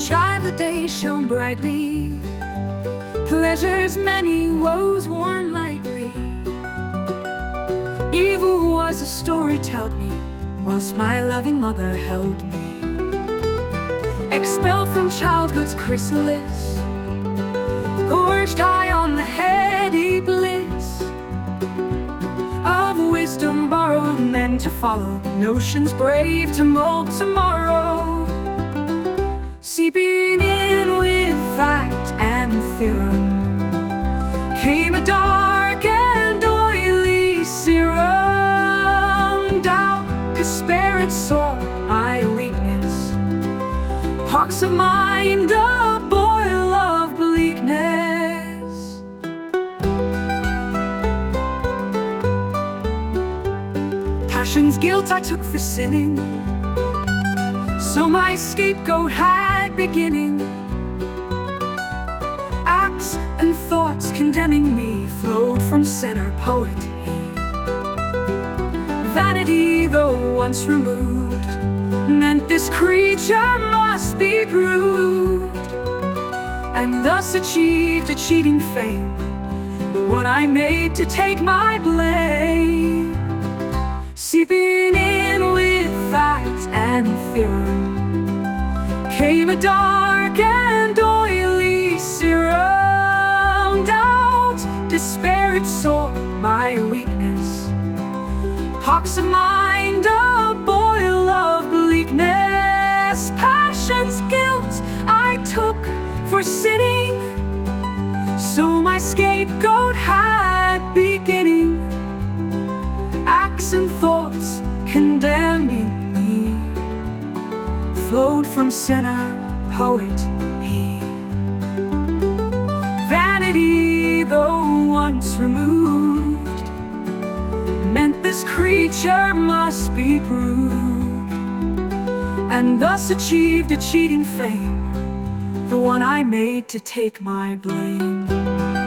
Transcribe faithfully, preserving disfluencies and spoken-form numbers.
child the day shone brightly, pleasures many, woes worn lightly. Evil was a story told me, whilst my loving mother held me. Expelled from childhood's chrysalis, gorged high on the heady bliss of wisdom borrowed, meant to follow notions brave to mold tomorrow. Seeping in with fact and theorem came a dark and oily serum. Doubt, despair, and sore my weakness, pox of mind, a boil of bleakness. Passion's guilt I took for sinning, so my scapegoat had beginning. Acts and thoughts condemning me flowed from sinner poet. Vanity, though once removed, meant this creature must be proved, and thus achieved a cheating fame, the one I made to take my blame. Seeping in with fact and theorem came a dark and oily serum. Doubt, despair, and sore my weakness, pox of mind, a boil of bleakness. Passion's guilt I took for sinning, so my scapegoat had beginning. Acts and thoughts condemning me flowed from sinner poet he. Vanity, though once removed, meant this creature must be proved, and thus achieved a cheating fame, the one I made to take my blame.